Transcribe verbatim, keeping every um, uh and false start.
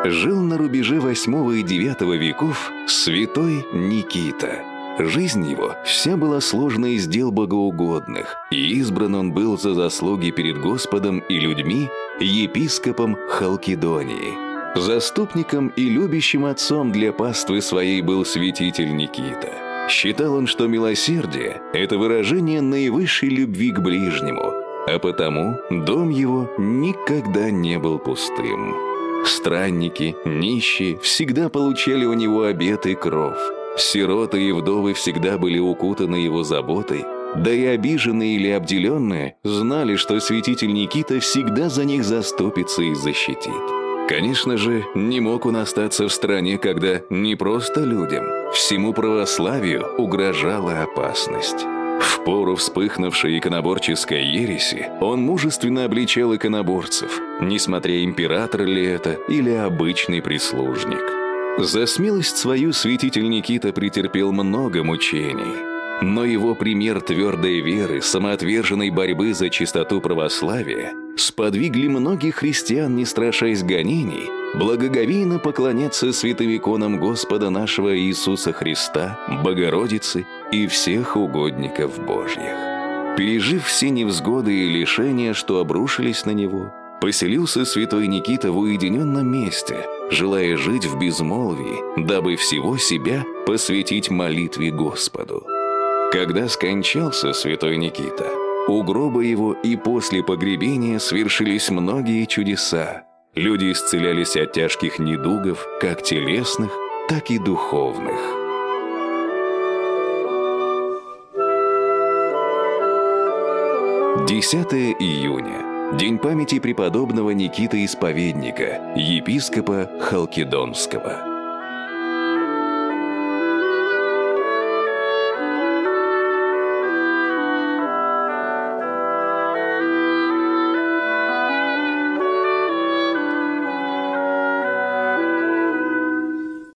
Жил на рубеже восьмого и девятого веков святой Никита. Жизнь его вся была сложена из дел богоугодных, и избран он был за заслуги перед Господом и людьми епископом Халкидонии. Заступником и любящим отцом для паствы своей был святитель Никита. Считал он, что милосердие – это выражение наивысшей любви к ближнему, а потому дом его никогда не был пустым. Странники, нищие всегда получали у него обет и кров. Сироты и вдовы всегда были укутаны его заботой, да и обиженные или обделенные знали, что святитель Никита всегда за них заступится и защитит. Конечно же, не мог он остаться в стране, когда не просто людям, всему православию угрожала опасность. В пору вспыхнувшей иконоборческой ереси он мужественно обличал иконоборцев, несмотря император ли это или обычный прислужник. За смелость свою святитель Никита претерпел много мучений, но его пример твердой веры, самоотверженной борьбы за чистоту православия сподвигли многих христиан, не страшась гонений, благоговейно поклоняться святым иконам Господа нашего Иисуса Христа, Богородицы и всех угодников Божьих. Пережив все невзгоды и лишения, что обрушились на него, поселился святой Никита в уединенном месте, желая жить в безмолвии, дабы всего себя посвятить молитве Господу. Когда скончался святой Никита, у гроба его и после погребения свершились многие чудеса. Люди исцелялись от тяжких недугов, как телесных, так и духовных. десятое июня. День памяти преподобного Никиты Исповедника, епископа Халкидонского.